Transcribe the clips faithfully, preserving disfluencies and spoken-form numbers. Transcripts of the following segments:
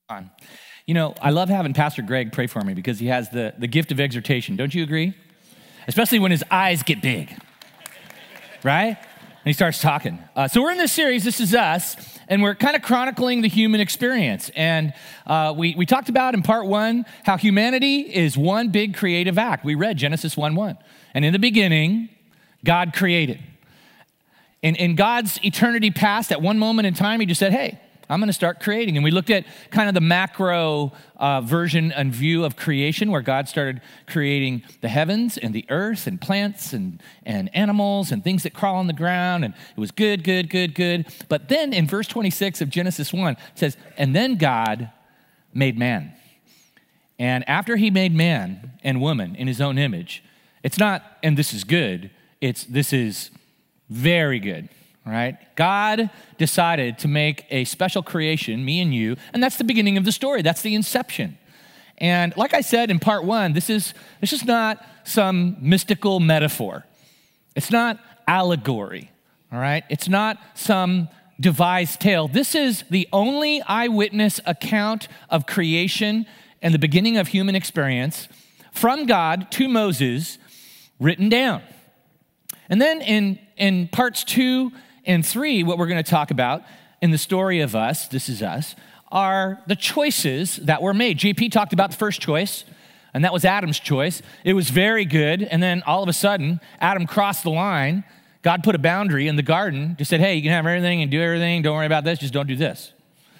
On. You know, I love having Pastor Greg pray for me because he has the, the gift of exhortation. Don't you agree? Especially when his eyes get big, right? And he starts talking. Uh, so we're in this series, This Is Us, and we're kind of chronicling the human experience. And uh, we, we talked about in part one how humanity is one big creative act. We read Genesis one one. And in the beginning, God created. In, in God's eternity past, at one moment in time, he just said, hey, I'm going to start creating. And we looked at kind of the macro uh, version and view of creation where God started creating the heavens and the earth and plants and, and animals and things that crawl on the ground. And it was good, good, good, good. But then in verse twenty-six of Genesis one, it says, and then God made man. And after he made man and woman in his own image, it's not, and this is good, it's this is very good. Right? God decided to make a special creation, me and you, and that's the beginning of the story. That's the inception. And like I said in part one, this is this is not some mystical metaphor. It's not allegory, all right? It's not some devised tale. This is the only eyewitness account of creation and the beginning of human experience from God to Moses written down. And then in, in parts two and three, what we're going to talk about in the story of us, This Is Us, are the choices that were made. J P talked about the first choice, and that was Adam's choice. It was very good, and then all of a sudden, Adam crossed the line. God put a boundary in the garden, just said, hey, you can have everything and do everything. Don't worry about this, just don't do this.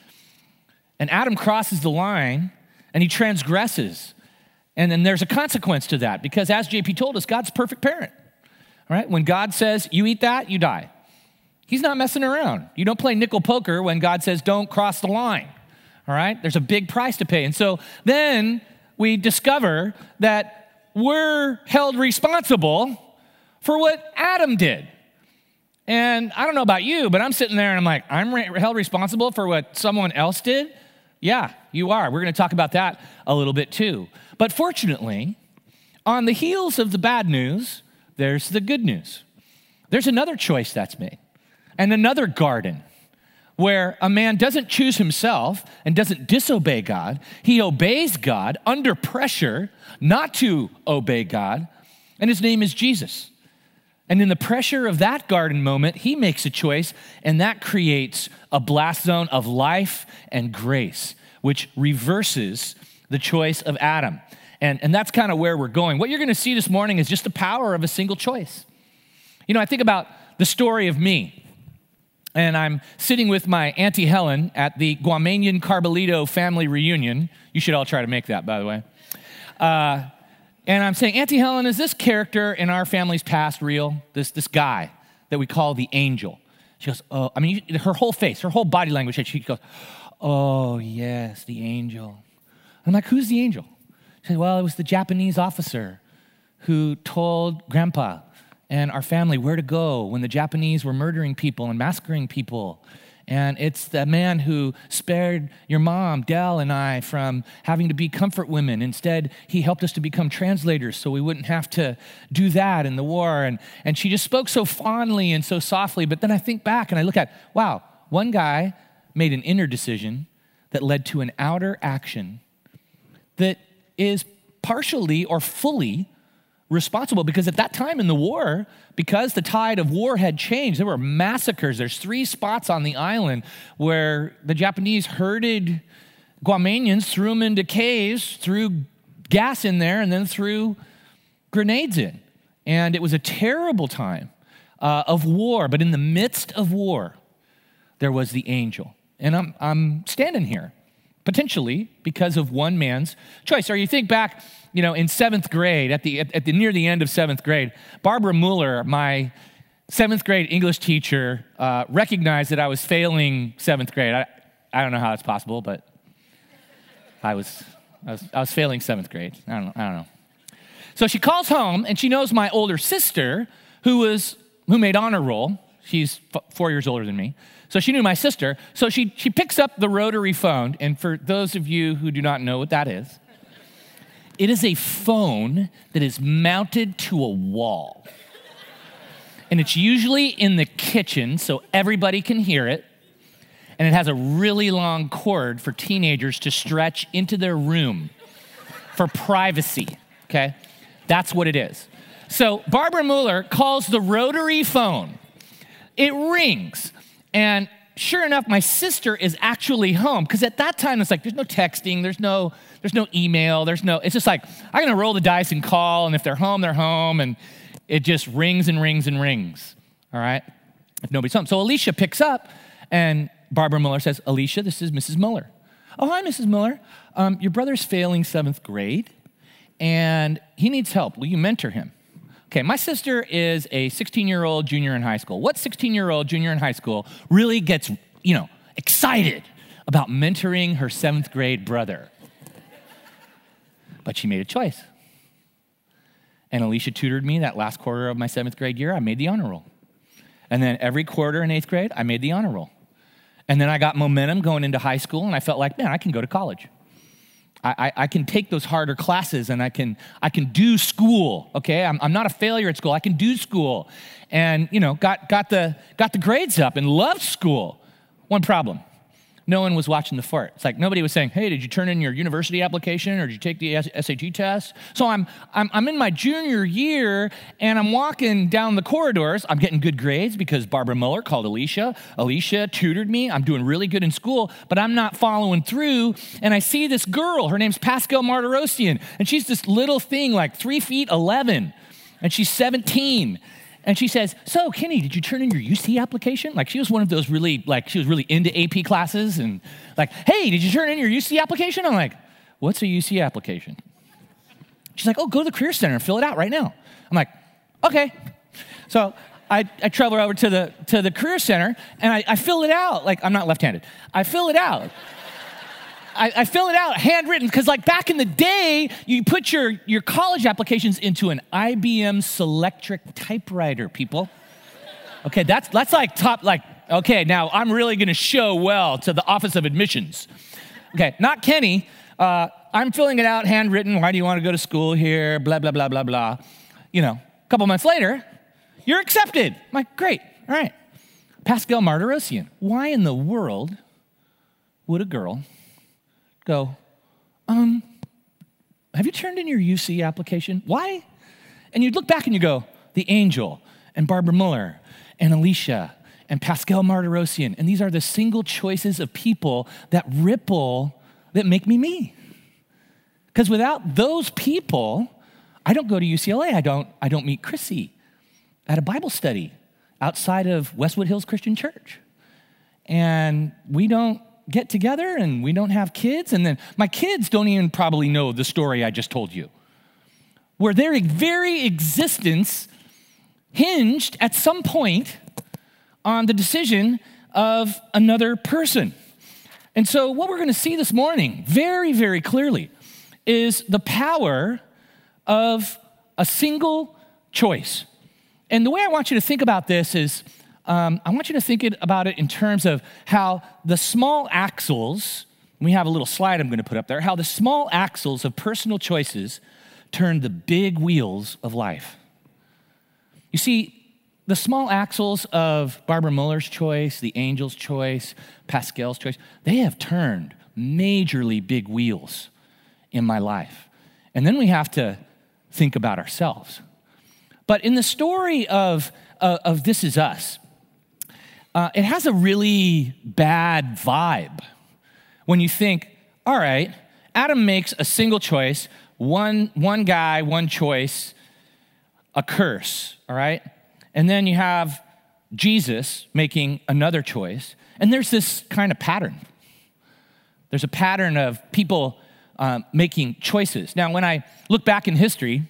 And Adam crosses the line, and he transgresses. And then there's a consequence to that, because as J P told us, God's a perfect parent. All right? When God says, you eat that, you die. He's not messing around. You don't play nickel poker when God says, don't cross the line, all right? There's a big price to pay. And so then we discover that we're held responsible for what Adam did. And I don't know about you, but I'm sitting there and I'm like, I'm re- held responsible for what someone else did? Yeah, you are. We're going to talk about that a little bit too. But fortunately, on the heels of the bad news, there's the good news. There's another choice that's made. And another garden where a man doesn't choose himself and doesn't disobey God. He obeys God under pressure not to obey God, and his name is Jesus. And in the pressure of that garden moment, he makes a choice, and that creates a blast zone of life and grace, which reverses the choice of Adam. And, and that's kind of where we're going. What you're going to see this morning is just the power of a single choice. You know, I think about the story of me. And I'm sitting with my Auntie Helen at the Guamanian Carbolito family reunion. You should all try to make that, by the way. Uh, and I'm saying, Auntie Helen, is this character in our family's past real? This this guy that we call the angel. She goes, oh, I mean, her whole face, her whole body language, she goes, oh, yes, the angel. I'm like, who's the angel? She said, well, it was the Japanese officer who told Grandpa and our family where to go when the Japanese were murdering people and massacring people. And it's the man who spared your mom, Dell, and I from having to be comfort women. Instead, he helped us to become translators so we wouldn't have to do that in the war. And, and she just spoke so fondly and so softly. But then I think back and I look at, wow, one guy made an inner decision that led to an outer action that is partially or fully responsible, because at that time in the war, because the tide of war had changed, there were massacres. There's three spots on the island where the Japanese herded Guamanians, threw them into caves, threw gas in there, and then threw grenades in. And it was a terrible time uh, of war. But in the midst of war, there was the angel. And I'm, I'm standing here, potentially because of one man's choice. Or you think back, you know, in seventh grade, at the, at, at the near the end of seventh grade, Barbara Mueller, my seventh grade English teacher, uh, recognized that I was failing seventh grade. I, I don't know how it's possible, but I was, I was I was failing seventh grade. I don't know. I don't know. So she calls home, and she knows my older sister, who was who made honor roll. She's f- four years older than me. So she knew my sister. So she she picks up the rotary phone, and for those of you who do not know what that is, it is a phone that is mounted to a wall. And it's usually in the kitchen so everybody can hear it. and it has a really long cord for teenagers to stretch into their room for privacy, okay? That's what it is. So Barbara Mueller calls the rotary phone. It rings, and sure enough, my sister is actually home, because at that time, it's like, there's no texting, there's no, there's no email, there's no, it's just like, I'm gonna roll the dice and call, and if they're home, they're home, and it just rings and rings and rings, all right? If nobody's home. So Alicia picks up, and Barbara Mueller says, Alicia, this is Missus Mueller. Oh, hi, Missus Mueller. Um, your brother's failing seventh grade, and he needs help. Will you mentor him? Okay, my sister is a sixteen-year-old junior in high school. What sixteen-year-old junior in high school really gets, you know, excited about mentoring her seventh grade brother? But she made a choice. And Alicia tutored me that last quarter of my seventh grade year. I made the honor roll. And then every quarter in eighth grade, I made the honor roll. And then I got momentum going into high school, and I felt like, man, I can go to college. I, I, I can take those harder classes, and I can I can do school, okay? I'm, I'm not a failure at school. I can do school. And, you know, got, got, the, got the grades up and loved school. One problem. No one was watching the fort. It's like nobody was saying, hey, did you turn in your university application or did you take the S A T test? So I'm, I'm, I'm in my junior year, and I'm walking down the corridors. I'm getting good grades because Barbara Mueller called Alicia. Alicia tutored me. I'm doing really good in school, but I'm not following through. And I see this girl. Her name's Pascal Martirosyan, and she's this little thing like three feet eleven, and she's seventeen. And she says, so, Kenny, did you turn in your U C application? Like, she was one of those really, like, she was really into A P classes. And like, hey, did you turn in your U C application? I'm like, what's a U C application? She's like, oh, go to the Career Center and fill it out right now. I'm like, okay. So I, I travel over to the to the Career Center, and I, I fill it out. Like, I'm not left-handed. I fill it out. I, I fill it out handwritten, because like back in the day, you put your, your college applications into an I B M Selectric typewriter, people. Okay, that's that's like top, like, okay, now I'm really gonna show well to the Office of Admissions. Okay, not Kenny. Uh, I'm filling it out handwritten. Why do you wanna go to school here? Blah, blah, blah, blah, blah. You know, a couple months later, you're accepted. I'm like, great, all right. Pascal Martirosyan. Why in the world would a girl go, um, have you turned in your U C application? Why? And you'd look back and you go, the Angel and Barbara Mueller and Alicia and Pascal Martirosyan, and these are the single choices of people that ripple, that make me me. Because without those people, I don't go to U C L A. I don't, I don't meet Chrissy at a Bible study outside of Westwood Hills Christian Church. And we don't get together, and we don't have kids, and then my kids don't even probably know the story I just told you, where their very existence hinged at some point on the decision of another person. And so what we're gonna see this morning very, very clearly is the power of a single choice. And the way I want you to think about this is, Um, I want you to think it, about it in terms of how the small axles, we have a little slide I'm going to put up there, how the small axles of personal choices turn the big wheels of life. You see, the small axles of Barbara Mueller's choice, the Angel's choice, Pascal's choice, they have turned majorly big wheels in my life. And then we have to think about ourselves. But in the story of, uh, of This Is Us, Uh, it has a really bad vibe when you think, all right, Adam makes a single choice, one, one guy, one choice, a curse, all right? And then you have Jesus making another choice, and there's this kind of pattern. There's a pattern of people um, making choices. Now, when I look back in history,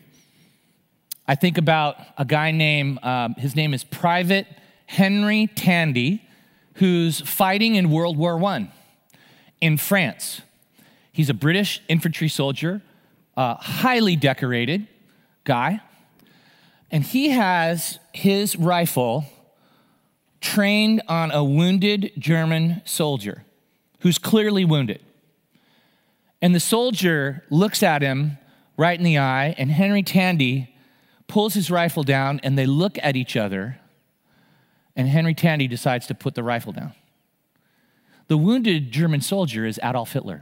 I think about a guy named, um, his name is Private Henry Tandy, who's fighting in World War One in France. He's a British infantry soldier, a highly decorated guy, and he has his rifle trained on a wounded German soldier who's clearly wounded. And the soldier looks at him right in the eye, and Henry Tandy pulls his rifle down, and they look at each other, and Henry Tandy decides to put the rifle down. The wounded German soldier is Adolf Hitler,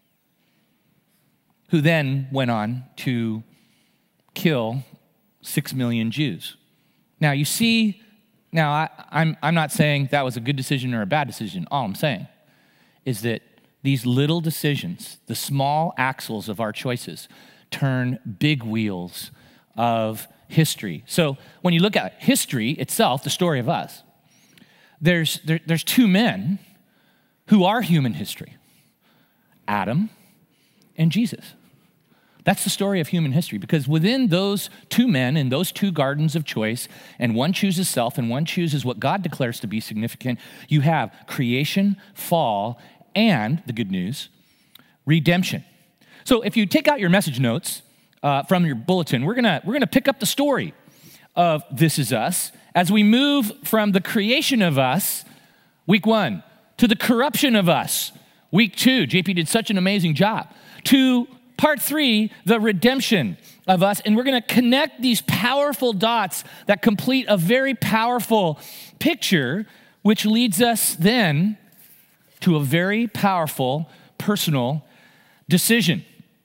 who then went on to kill six million Jews. Now, you see, now I, I'm, I'm not saying that was a good decision or a bad decision. All I'm saying is that these little decisions, the small axles of our choices, turn big wheels of history. So when you look at history itself, the story of us, there's, there, there's two men who are human history, Adam and Jesus. That's the story of human history, because within those two men in those two gardens of choice, and one chooses self and one chooses what God declares to be significant, you have creation, fall, and, the good news, redemption. So if you take out your message notes uh, from your bulletin, we're gonna, we're gonna pick up the story of This Is Us as we move from the creation of us, week one, to the corruption of us, week two. J P did such an amazing job. To part three, the redemption of us. And we're gonna connect these powerful dots that complete a very powerful picture, which leads us then to a very powerful personal decision.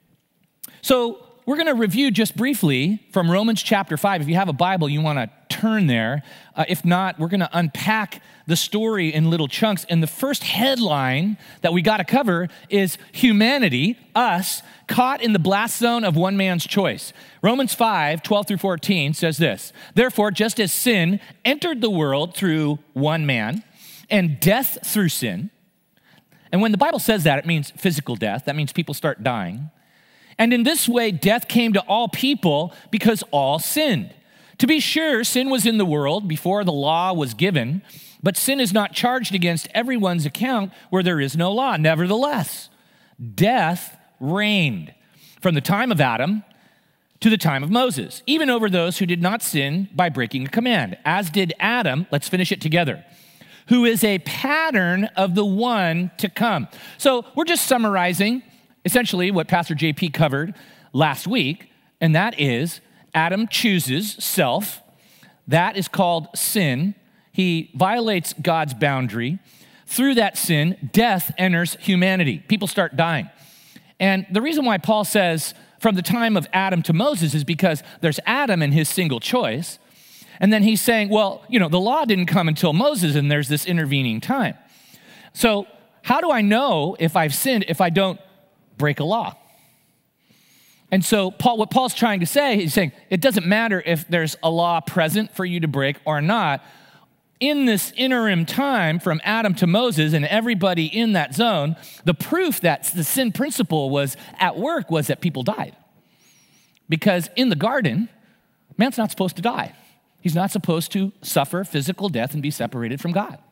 So we're going to review just briefly from Romans chapter five. If you have a Bible, you want to turn there. Uh, if not, we're going to unpack the story in little chunks. And the first headline that we got to cover is humanity, us, caught in the blast zone of one man's choice. Romans five, twelve through fourteen says this: Therefore, just as sin entered the world through one man, and death through sin. And when the Bible says that, it means physical death. That means people start dying. And in this way, death came to all people because all sinned. To be sure, sin was in the world before the law was given, but sin is not charged against everyone's account where there is no law. Nevertheless, death reigned from the time of Adam to the time of Moses, even over those who did not sin by breaking a command, as did Adam. Let's finish it together. Who is a pattern of the one to come. So we're just summarizing essentially what Pastor J P covered last week, and that is Adam chooses self. That is called sin. He violates God's boundary. Through that sin, death enters humanity. People start dying. And the reason why Paul says from the time of Adam to Moses is because there's Adam and his single choice. And then he's saying, well, you know, the law didn't come until Moses, and there's this intervening time. So how do I know if I've sinned if I don't break a law? And so Paul, what Paul's trying to say, he's saying, it doesn't matter if there's a law present for you to break or not. In this interim time from Adam to Moses and everybody in that zone, the proof that the sin principle was at work was that people died. Because in the garden, man's not supposed to die. He's not supposed to suffer physical death and be separated from God.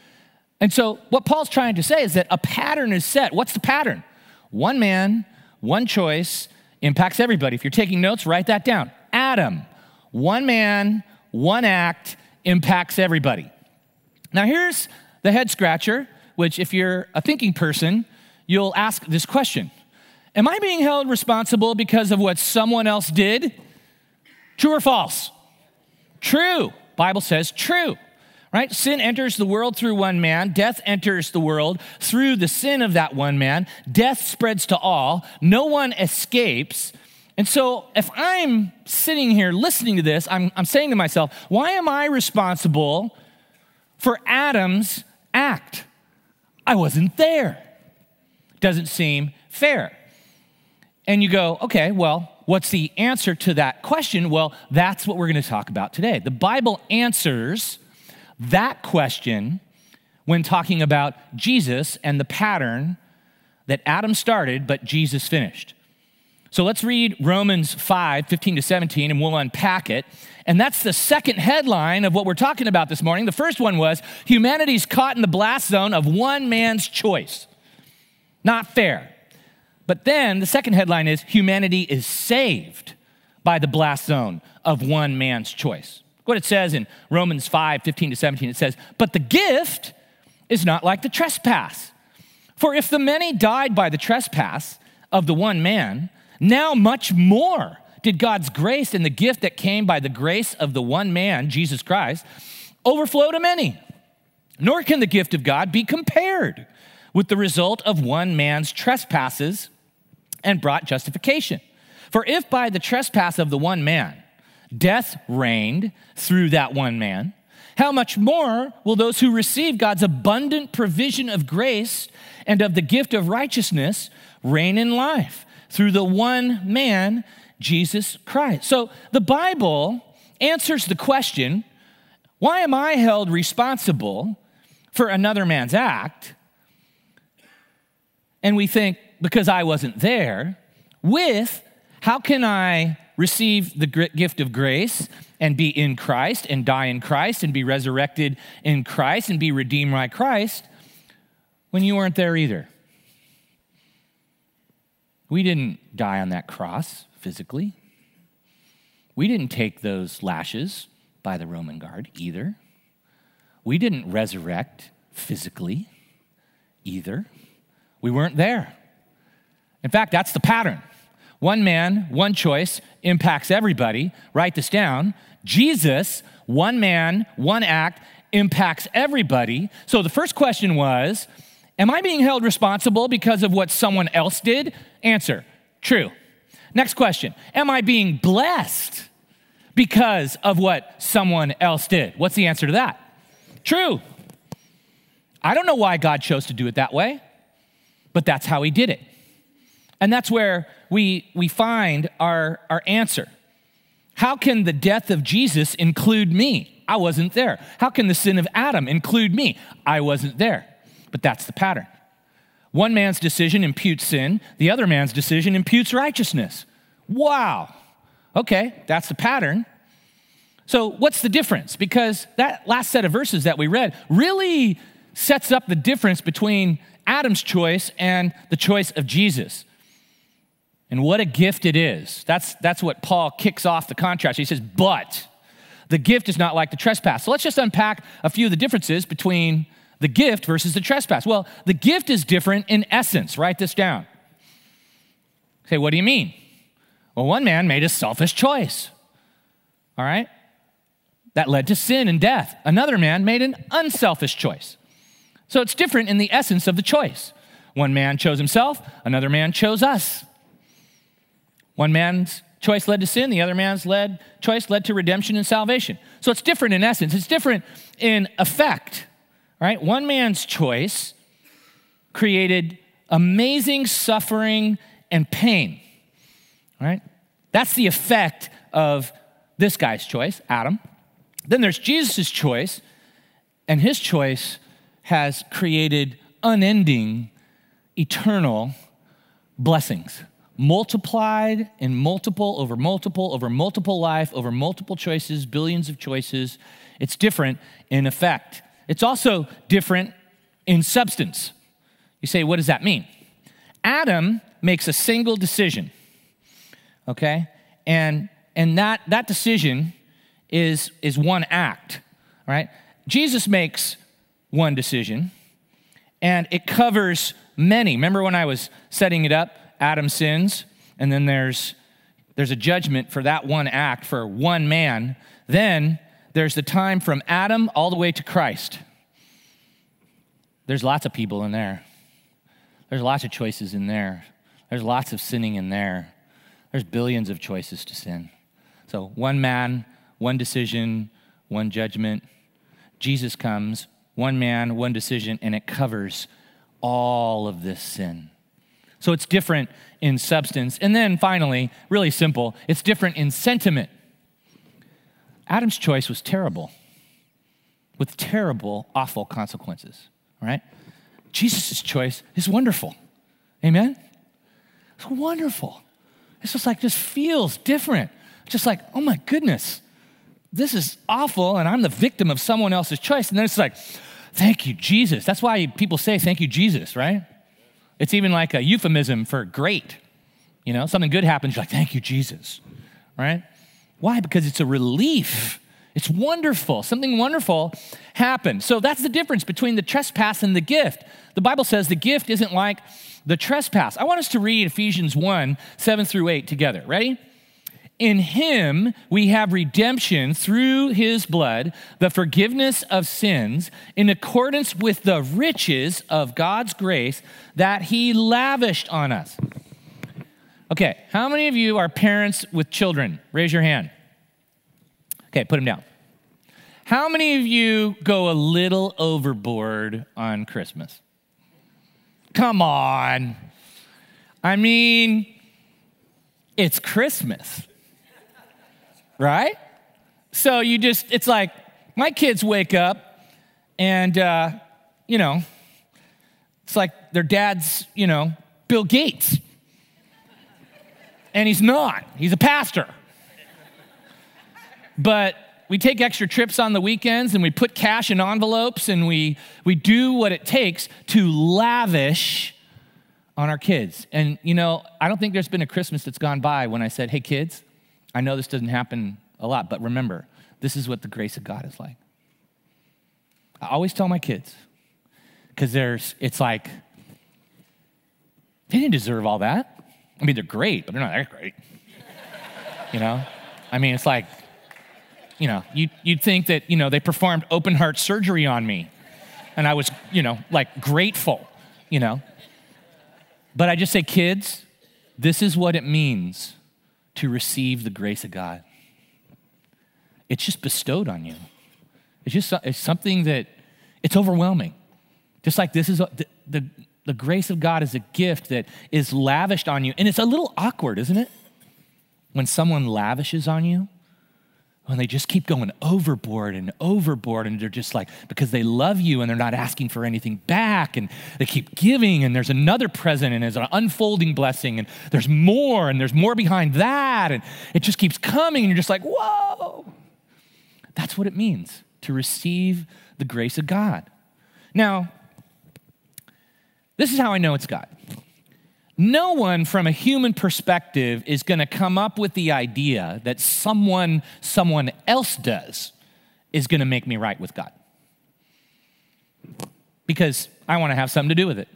And so what Paul's trying to say is that a pattern is set. What's the pattern? One man, one choice, impacts everybody. If you're taking notes, write that down. Adam, one man, one act, impacts everybody. Now here's the head scratcher, which if you're a thinking person, you'll ask this question. Am I being held responsible because of what someone else did? True or false? True. Bible says true, right? Sin enters the world through one man. Death enters the world through the sin of that one man. Death spreads to all. No one escapes. And so if I'm sitting here listening to this, I'm, I'm saying to myself, why am I responsible for Adam's act? I wasn't there. Doesn't seem fair. And you go, okay, well, what's the answer to that question? Well, that's what we're going to talk about today. The Bible answers that question when talking about Jesus and the pattern that Adam started, but Jesus finished. So let's read Romans five, fifteen to seventeen, and we'll unpack it. And that's the second headline of what we're talking about this morning. The first one was, humanity's caught in the blast zone of one man's choice. Not fair. But then the second headline is, humanity is saved by the blast zone of one man's choice. What it says in Romans five, fifteen to seventeen, it says, but the gift is not like the trespass. For if the many died by the trespass of the one man, now much more did God's grace and the gift that came by the grace of the one man, Jesus Christ, overflow to many. Nor can the gift of God be compared with the result of one man's trespasses and brought justification. For if by the trespass of the one man, death reigned through that one man, how much more will those who receive God's abundant provision of grace and of the gift of righteousness reign in life through the one man, Jesus Christ? So the Bible answers the question, why am I held responsible for another man's act? And we think, because I wasn't there, with how can I receive the gift of grace and be in Christ and die in Christ and be resurrected in Christ and be redeemed by Christ when you weren't there either? We didn't die on that cross physically. We didn't take those lashes by the Roman guard either. We didn't resurrect physically either. We weren't there. In fact, that's the pattern. One man, one choice impacts everybody. Write this down. Jesus, one man, one act impacts everybody. So the first question was, am I being held responsible because of what someone else did? Answer, true. Next question, am I being blessed because of what someone else did? What's the answer to that? True. I don't know why God chose to do it that way, but that's how he did it. And that's where we, we find our, our answer. How can the death of Jesus include me? I wasn't there. How can the sin of Adam include me? I wasn't there. But that's the pattern. One man's decision imputes sin. The other man's decision imputes righteousness. Wow. Okay, that's the pattern. So what's the difference? Because that last set of verses that we read really sets up the difference between Adam's choice and the choice of Jesus. And what a gift it is. That's, that's what Paul kicks off the contrast. He says, but the gift is not like the trespass. So let's just unpack a few of the differences between the gift versus the trespass. Well, the gift is different in essence. Write this down. Okay, what do you mean? Well, one man made a selfish choice. All right? That led to sin and death. Another man made an unselfish choice. So it's different in the essence of the choice. One man chose himself, another man chose us. One man's choice led to sin, the other man's led, choice led to redemption and salvation. So it's different in essence. It's different in effect, right? One man's choice created amazing suffering and pain, right? That's the effect of this guy's choice, Adam. Then there's Jesus' choice, and his choice has created unending, eternal blessings. Multiplied in multiple over multiple over multiple life, over multiple choices, billions of choices. It's different in effect. It's also different in substance. You say, what does that mean? Adam makes a single decision, okay? And and that, that decision is, is one act, right? Jesus makes one decision, and it covers many. Remember when I was setting it up? Adam sins, and then there's there's a judgment for that one act for one man. Then there's the time from Adam all the way to Christ. There's lots of people in there. There's lots of choices in there. There's lots of sinning in there. There's billions of choices to sin. So one man, one decision, one judgment. Jesus comes, one man, one decision, and it covers all of this sin. So it's different in substance. And then finally, really simple, it's different in sentiment. Adam's choice was terrible, with terrible, awful consequences, right? Jesus' choice is wonderful. Amen? It's wonderful. It's just like, just feels different. Just like, oh my goodness, this is awful, and I'm the victim of someone else's choice. And then it's like, thank you, Jesus. That's why people say, thank you, Jesus, right? It's even like a euphemism for great. You know, something good happens, you're like, thank you, Jesus, right? Why? Because it's a relief. It's wonderful. Something wonderful happened. So that's the difference between the trespass and the gift. The Bible says the gift isn't like the trespass. I want us to read Ephesians one, seven through eight together. Ready? In him we have redemption through his blood, the forgiveness of sins, in accordance with the riches of God's grace that he lavished on us. Okay, how many of you are parents with children? Raise your hand. Okay, put them down. How many of you go a little overboard on Christmas? Come on. I mean, it's Christmas. Right? So you just, it's like, my kids wake up and, uh, you know, it's like their dad's, you know, Bill Gates. And he's not. He's a pastor. But we take extra trips on the weekends and we put cash in envelopes and we, we do what it takes to lavish on our kids. And, you know, I don't think there's been a Christmas that's gone by when I said, hey, kids, I know this doesn't happen a lot, but remember, this is what the grace of God is like. I always tell my kids, because there's, it's like, they didn't deserve all that. I mean, they're great, but they're not that great. You know? I mean, it's like, you know, you, you'd think that, you know, they performed open heart surgery on me, and I was, you know, like grateful, you know? But I just say, kids, this is what it means to receive the grace of God. It's just bestowed on you. It's just it's something that, it's overwhelming. Just like this is, a, the, the, the grace of God is a gift that is lavished on you. And it's a little awkward, isn't it? When someone lavishes on you, when they just keep going overboard and overboard, and they're just like, because they love you and they're not asking for anything back, and they keep giving, and there's another present, and there's an unfolding blessing, and there's more, and there's more behind that, and it just keeps coming, and you're just like, whoa. That's what it means to receive the grace of God. Now, this is how I know it's God. No one from a human perspective is going to come up with the idea that someone someone else does is going to make me right with God. Because I want to have something to do with it.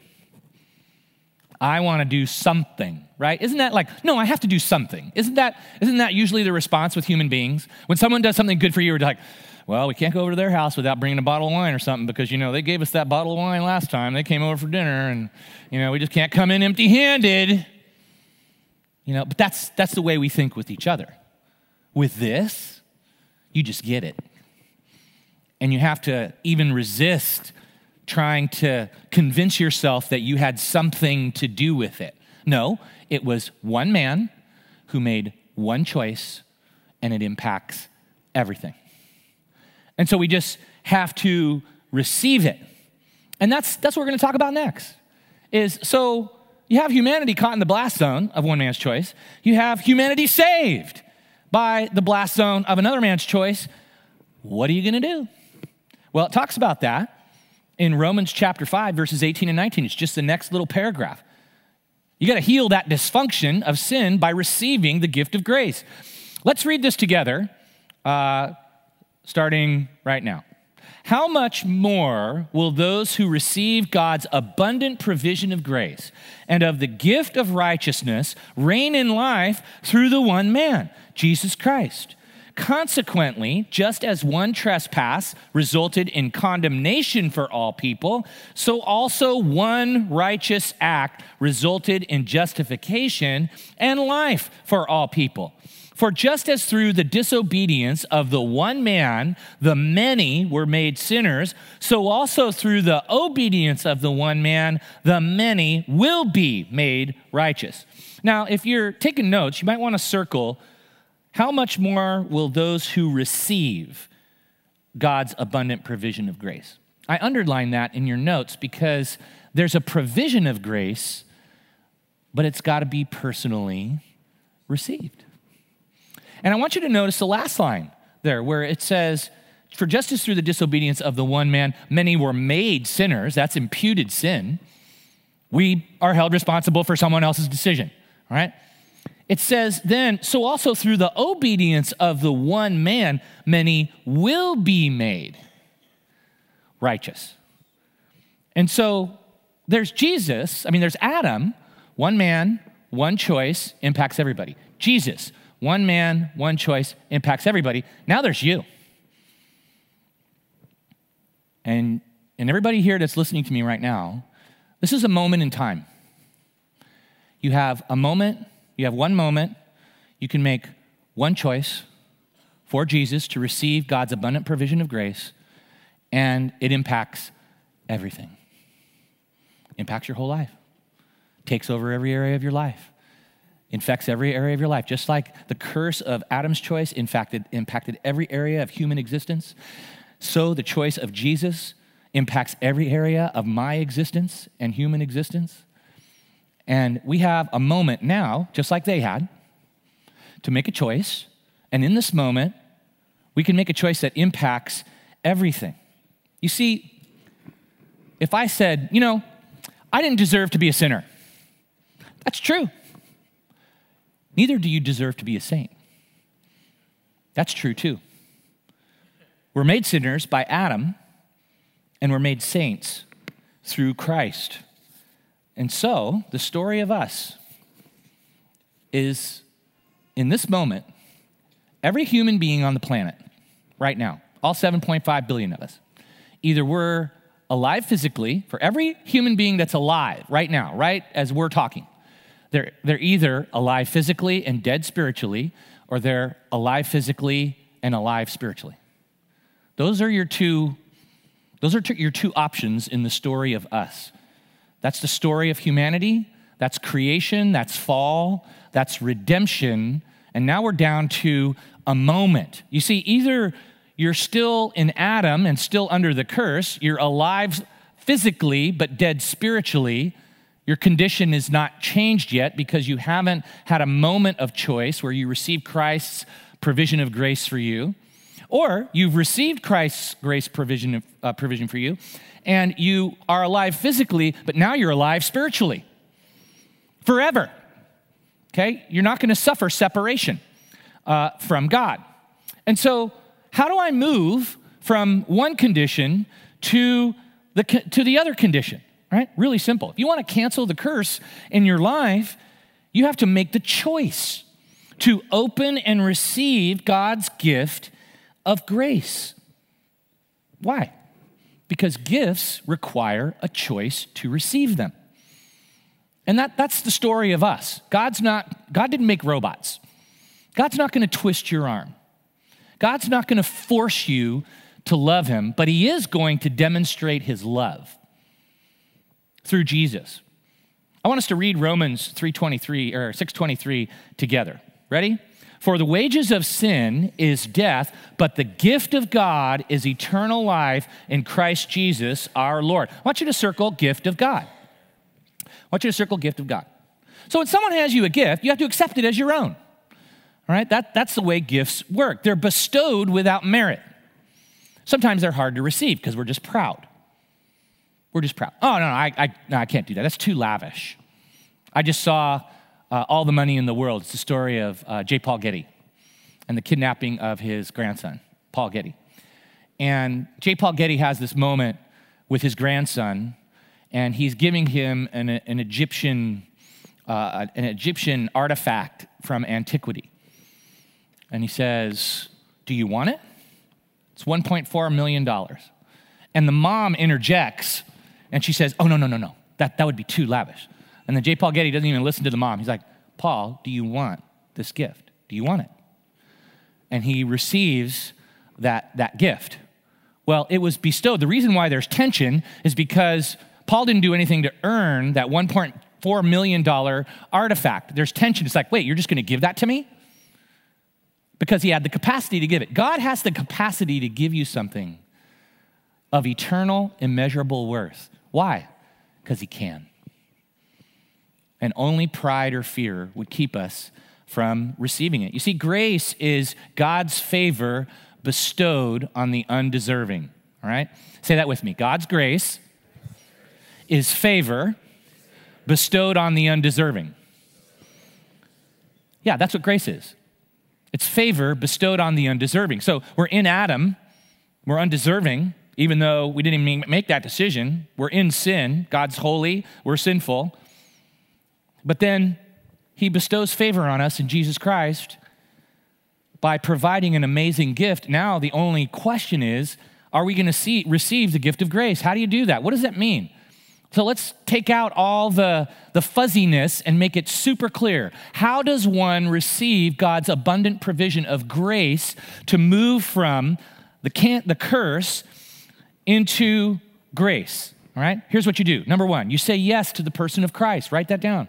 I want to do something, right? Isn't that like, no, I have to do something. Isn't that, isn't that usually the response with human beings? When someone does something good for you, we're like, well, we can't go over to their house without bringing a bottle of wine or something because, you know, they gave us that bottle of wine last time. They came over for dinner and, you know, we just can't come in empty-handed. You know, but that's that's the way we think with each other. With this, you just get it. And you have to even resist trying to convince yourself that you had something to do with it. No, it was one man who made one choice, and it impacts everything. And so we just have to receive it. And that's that's what we're going to talk about next. Is so you have humanity caught in the blast zone of one man's choice. You have humanity saved by the blast zone of another man's choice. What are you going to do? Well, it talks about that in Romans chapter five, verses eighteen and nineteen. It's just the next little paragraph. You got to heal that dysfunction of sin by receiving the gift of grace. Let's read this together. Uh, Starting right now. How much more will those who receive God's abundant provision of grace and of the gift of righteousness reign in life through the one man, Jesus Christ? Consequently, just as one trespass resulted in condemnation for all people, so also one righteous act resulted in justification and life for all people. For just as through the disobedience of the one man, the many were made sinners, so also through the obedience of the one man, the many will be made righteous. Now, if you're taking notes, you might want to circle, how much more will those who receive God's abundant provision of grace? I underline that in your notes because there's a provision of grace, but it's got to be personally received. And I want you to notice the last line there where it says, for just as through the disobedience of the one man, many were made sinners, that's imputed sin, we are held responsible for someone else's decision, all right? It says then, so also through the obedience of the one man, many will be made righteous. And so there's Jesus, I mean, there's Adam, one man, one choice, impacts everybody. Jesus, One man, one choice impacts everybody. Now there's you. And, and everybody here that's listening to me right now, this is a moment in time. You have a moment, you have one moment, you can make one choice for Jesus to receive God's abundant provision of grace, and it impacts everything. Impacts your whole life. Takes over every area of your life. Infects every area of your life. Just like the curse of Adam's choice impacted, impacted every area of human existence, so the choice of Jesus impacts every area of my existence and human existence. And we have a moment now, just like they had, to make a choice. And in this moment, we can make a choice that impacts everything. You see, if I said, you know, I didn't deserve to be a sinner, that's true. Neither do you deserve to be a saint. That's true too. We're made sinners by Adam, and we're made saints through Christ. And so, the story of us is, in this moment, every human being on the planet, right now, all seven point five billion of us, either we're alive physically, for every human being that's alive right now, right as we're talking, they're, they're either alive physically and dead spiritually, or they're alive physically and alive spiritually. Those are your two, those are two, your two options in the story of us. That's the story of humanity. That's creation. That's fall. That's redemption. And now we're down to a moment. You see, either you're still in Adam and still under the curse, you're alive physically but dead spiritually. Your condition is not changed yet because you haven't had a moment of choice where you receive Christ's provision of grace for you. Or you've received Christ's grace provision, of, uh, provision for you, and you are alive physically, but now you're alive spiritually. Forever. Okay? You're not going to suffer separation uh, from God. And so, how do I move from one condition to the, to the other condition? Right? Really simple. If you want to cancel the curse in your life, you have to make the choice to open and receive God's gift of grace. Why? Because gifts require a choice to receive them. And that, that's the story of us. God's not, God didn't make robots. God's not going to twist your arm. God's not going to force you to love him, but he is going to demonstrate his love through Jesus. I want us to read Romans three twenty-three or six twenty-three together. Ready? For the wages of sin is death, but the gift of God is eternal life in Christ Jesus our Lord. I want you to circle gift of God. I want you to circle gift of God. So when someone has you a gift, you have to accept it as your own. All right? That, that's the way gifts work. They're bestowed without merit. Sometimes they're hard to receive because we're just proud. We're just proud. Oh, no, no, I, I, no, I can't do that. That's too lavish. I just saw Uh, All the Money in the World. It's the story of uh, J. Paul Getty and the kidnapping of his grandson, Paul Getty. And J. Paul Getty has this moment with his grandson, and he's giving him an, an Egyptian uh, an Egyptian artifact from antiquity. And he says, "Do you want it? It's one point four million dollars. And the mom interjects, and she says, "Oh, no, no, no, no. That, that would be too lavish." And then J. Paul Getty doesn't even listen to the mom. He's like, "Paul, do you want this gift? Do you want it?" And he receives that, that gift. Well, it was bestowed. The reason why there's tension is because Paul didn't do anything to earn that one point four million dollars artifact. There's tension. It's like, wait, you're just going to give that to me? Because he had the capacity to give it. God has the capacity to give you something of eternal, immeasurable worth. Why? Because he can. And only pride or fear would keep us from receiving it. You see, grace is God's favor bestowed on the undeserving, all right? Say that with me. God's grace is favor bestowed on the undeserving. Yeah, that's what grace is. It's favor bestowed on the undeserving. So we're in Adam, we're undeserving, even though we didn't even make that decision. We're in sin. God's holy, we're sinful. But then he bestows favor on us in Jesus Christ, by providing an amazing gift. Now the only question is, are we going to see receive the gift of grace? How do you do that? What does that mean? So let's take out all the, the fuzziness and make it super clear. How does one receive God's abundant provision of grace to move from the, can, the curse into grace? All right, here's what you do. Number one, you say yes to the person of Christ. Write that down.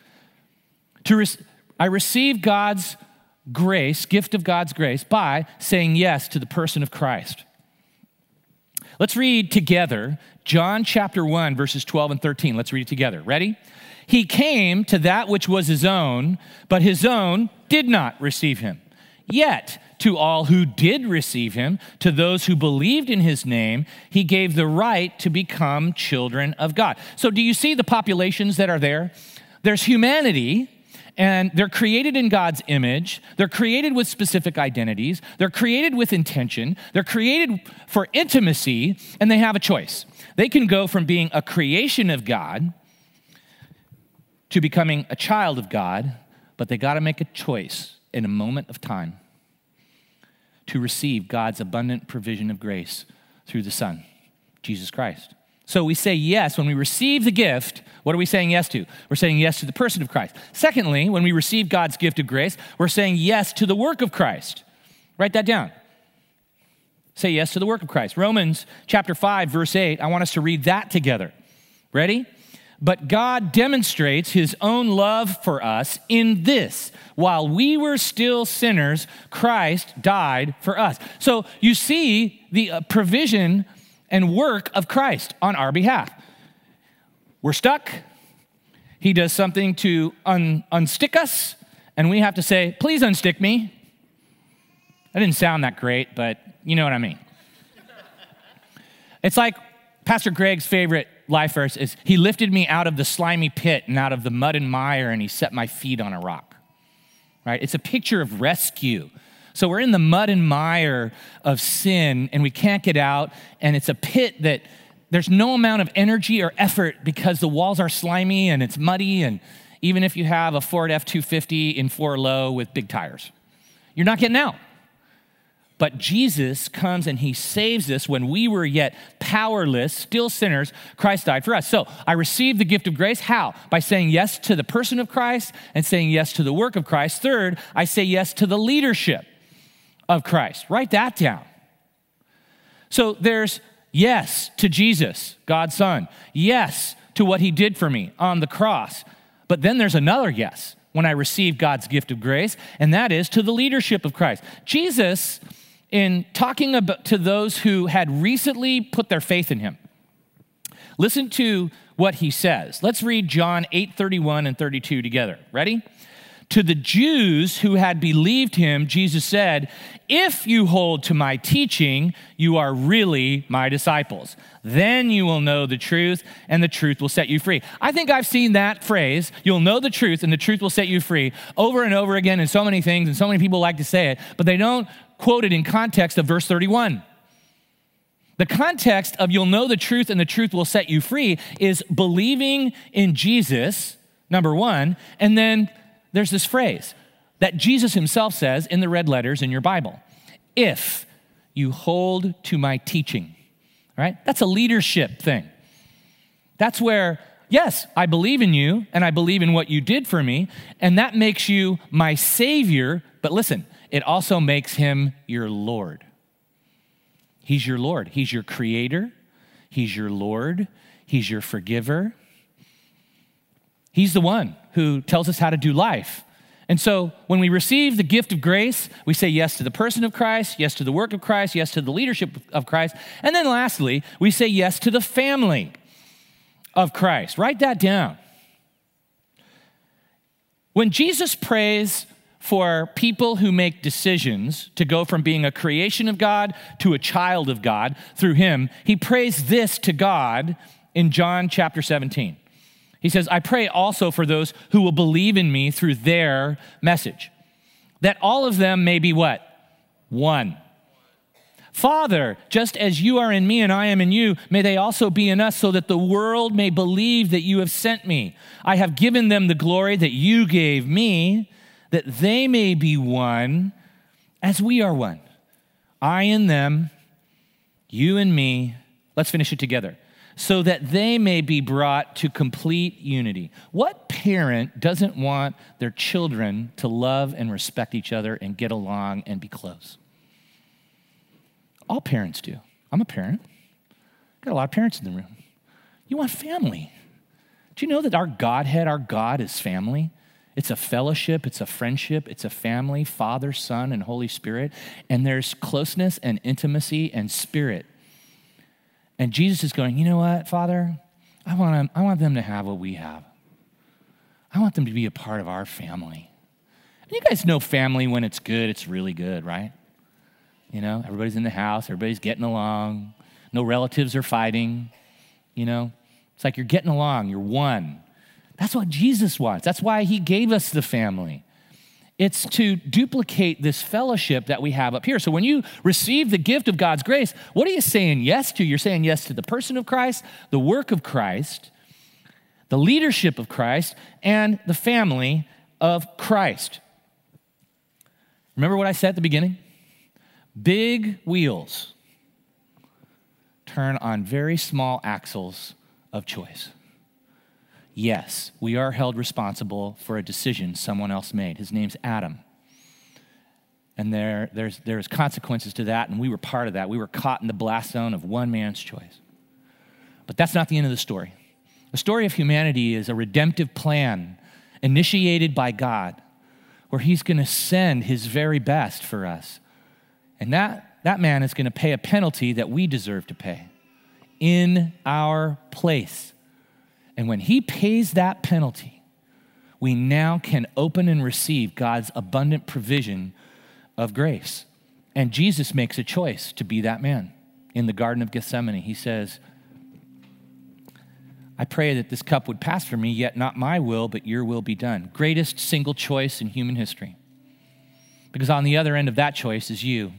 To re- I receive God's grace, gift of God's grace, by saying yes to the person of Christ. Let's read together John chapter one, verses twelve and thirteen. Let's read it together. Ready? He came to that which was his own, but his own did not receive him. Yet, to all who did receive him, to those who believed in his name, he gave the right to become children of God. So do you see the populations that are there? There's humanity, and they're created in God's image. They're created with specific identities. They're created with intention. They're created for intimacy, and they have a choice. They can go from being a creation of God to becoming a child of God, but they got to make a choice in a moment of time to receive God's abundant provision of grace through the Son, Jesus Christ. So we say yes when we receive the gift. What are we saying yes to? We're saying yes to the person of Christ. Secondly, when we receive God's gift of grace, we're saying yes to the work of Christ. Write that down. Say yes to the work of Christ. Romans chapter five, verse eight, I want us to read that together. Ready? But God demonstrates his own love for us in this: while we were still sinners, Christ died for us. So you see the uh, provision and work of Christ on our behalf. We're stuck. He does something to un- unstick us, and we have to say, please unstick me. That didn't sound that great, but you know what I mean. It's like Pastor Greg's favorite life verse is, he lifted me out of the slimy pit and out of the mud and mire, and he set my feet on a rock, right? It's a picture of rescue. So we're in the mud and mire of sin, and we can't get out, and it's a pit that there's no amount of energy or effort because the walls are slimy and it's muddy, and even if you have a Ford F two fifty in four low with big tires, you're not getting out. But Jesus comes and he saves us when we were yet powerless, still sinners. Christ died for us. So I received the gift of grace. How? By saying yes to the person of Christ and saying yes to the work of Christ. Third, I say yes to the leadership of Christ. Write that down. So there's yes to Jesus, God's Son. Yes to what he did for me on the cross. But then there's another yes when I receive God's gift of grace, and that is to the leadership of Christ. Jesus, in talking about to those who had recently put their faith in him, listen to what he says. Let's read John eight thirty-one and thirty-two together. Ready? To the Jews who had believed him, Jesus said, if you hold to my teaching, you are really my disciples. Then you will know the truth, and the truth will set you free. I think I've seen that phrase, you'll know the truth, and the truth will set you free, over and over again in so many things, and so many people like to say it, but they don't quote it in context of verse thirty-one. The context of you'll know the truth, and the truth will set you free is believing in Jesus, number one, and then there's this phrase that Jesus himself says in the red letters in your Bible. If you hold to my teaching, all right? That's a leadership thing. That's where, yes, I believe in you and I believe in what you did for me, and that makes you my Savior, but listen, it also makes him your Lord. He's your Lord. He's your creator. He's your Lord. He's your forgiver. He's the one who tells us how to do life. And so when we receive the gift of grace, we say yes to the person of Christ, yes to the work of Christ, yes to the leadership of Christ. And then lastly, we say yes to the family of Christ. Write that down. When Jesus prays for people who make decisions to go from being a creation of God to a child of God through him, he prays this to God in John chapter seventeen. He says, I pray also for those who will believe in me through their message, that all of them may be what? One. Father, just as you are in me and I am in you, may they also be in us, so that the world may believe that you have sent me. I have given them the glory that you gave me, that they may be one as we are one. I and them, you and me. Let's finish it together. So that they may be brought to complete unity. What parent doesn't want their children to love and respect each other and get along and be close? All parents do. I'm a parent. Got a lot of parents in the room. You want family. Do you know that our Godhead, our God is family? It's a fellowship, it's a friendship, it's a family, Father, Son, and Holy Spirit. And there's closeness and intimacy and spirit. And Jesus is going, you know what, Father? I want them, I want them to have what we have. I want them to be a part of our family. And you guys know family, when it's good, it's really good, right? You know, everybody's in the house, everybody's getting along. No relatives are fighting, you know. It's like you're getting along, you're one. That's what Jesus wants. That's why he gave us the family. It's to duplicate this fellowship that we have up here. So when you receive the gift of God's grace, what are you saying yes to? You're saying yes to the person of Christ, the work of Christ, the leadership of Christ, and the family of Christ. Remember what I said at the beginning? Big wheels turn on very small axles of choice. Yes, we are held responsible for a decision someone else made. His name's Adam. And there, there's, there's consequences to that, and we were part of that. We were caught in the blast zone of one man's choice. But that's not the end of the story. The story of humanity is a redemptive plan initiated by God, where he's going to send his very best for us. And that, that man is going to pay a penalty that we deserve to pay in our place. And when he pays that penalty, we now can open and receive God's abundant provision of grace. And Jesus makes a choice to be that man. In the Garden of Gethsemane, he says, I pray that this cup would pass from me, yet not my will, but your will be done. Greatest single choice in human history. Because on the other end of that choice is you.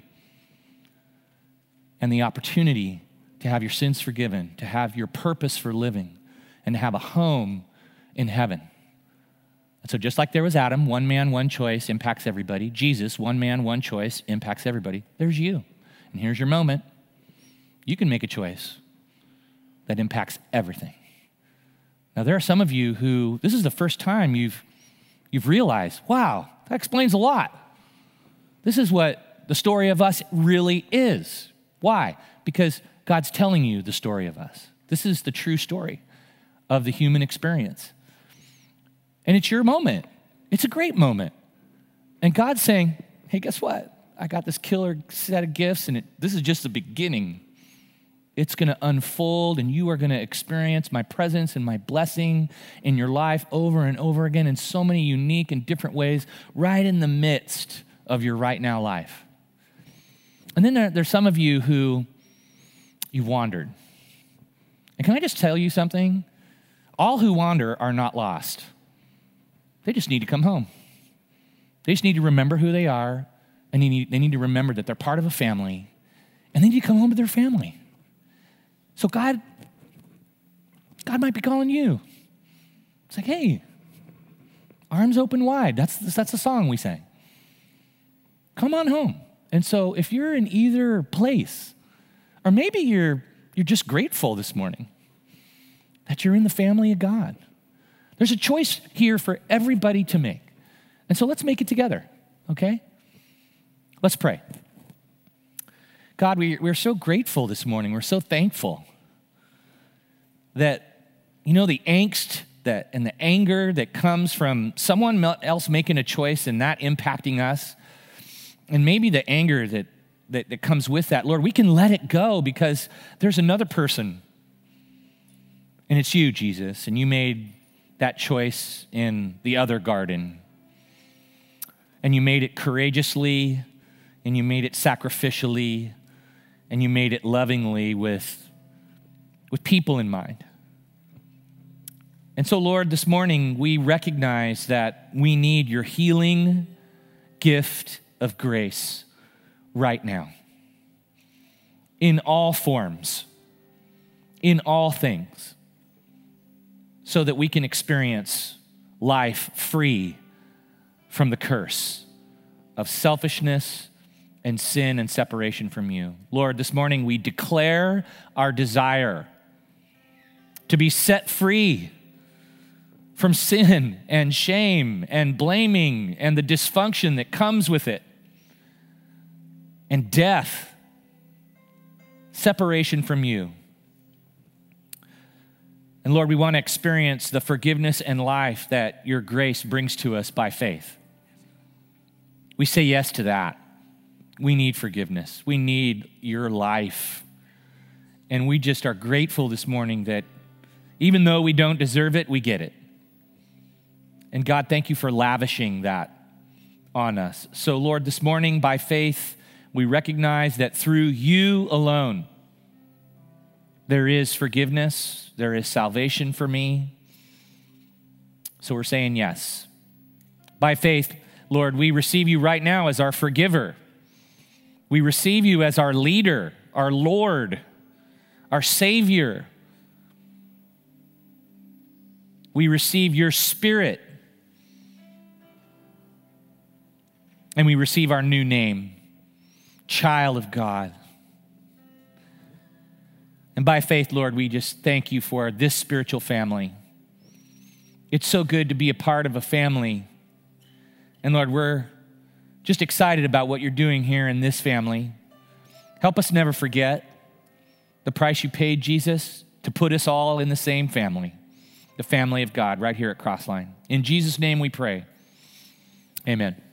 And the opportunity to have your sins forgiven, to have your purpose for living, and to have a home in heaven. And so just like there was Adam, one man, one choice impacts everybody. Jesus, one man, one choice impacts everybody. There's you. And here's your moment. You can make a choice that impacts everything. Now, there are some of you who, this is the first time you've, you've realized, wow, that explains a lot. This is what the story of us really is. Why? Because God's telling you the story of us. This is the true story of the human experience. And it's your moment. It's a great moment. And God's saying, hey, guess what? I got this killer set of gifts, and it, this is just the beginning. It's going to unfold, and you are going to experience my presence and my blessing in your life over and over again in so many unique and different ways right in the midst of your right now life. And then there, there's some of you who you've wandered. And can I just tell you something? All who wander are not lost. They just need to come home. They just need to remember who they are, and they need, they need to remember that they're part of a family, and they need to come home to their family. So God, God might be calling you. It's like, hey, arms open wide. That's, that's the song we sang. Come on home. And so if you're in either place, or maybe you're, you're just grateful this morning that you're in the family of God. There's a choice here for everybody to make. And so let's make it together, okay? Let's pray. God, we, we're so grateful this morning. We're so thankful that, you know, the angst that and the anger that comes from someone else making a choice and that impacting us, and maybe the anger that, that, that comes with that, Lord, we can let it go because there's another person, and it's you, Jesus, and you made that choice in the other garden, and you made it courageously, and you made it sacrificially, and you made it lovingly with, with people in mind. And so, Lord, this morning we recognize that we need your healing gift of grace right now. In all forms, in all things, so that we can experience life free from the curse of selfishness and sin and separation from you. Lord, this morning we declare our desire to be set free from sin and shame and blaming and the dysfunction that comes with it, and death, separation from you. And Lord, we want to experience the forgiveness and life that your grace brings to us by faith. We say yes to that. We need forgiveness. We need your life. And we just are grateful this morning that even though we don't deserve it, we get it. And God, thank you for lavishing that on us. So Lord, this morning by faith, we recognize that through you alone, there is forgiveness, there is salvation for me. So we're saying yes. By faith, Lord, we receive you right now as our forgiver. We receive you as our leader, our Lord, our Savior. We receive your Spirit. And we receive our new name, child of God. And by faith, Lord, we just thank you for this spiritual family. It's so good to be a part of a family. And Lord, we're just excited about what you're doing here in this family. Help us never forget the price you paid, Jesus, to put us all in the same family, the family of God right here at Crossline. In Jesus' name we pray. Amen.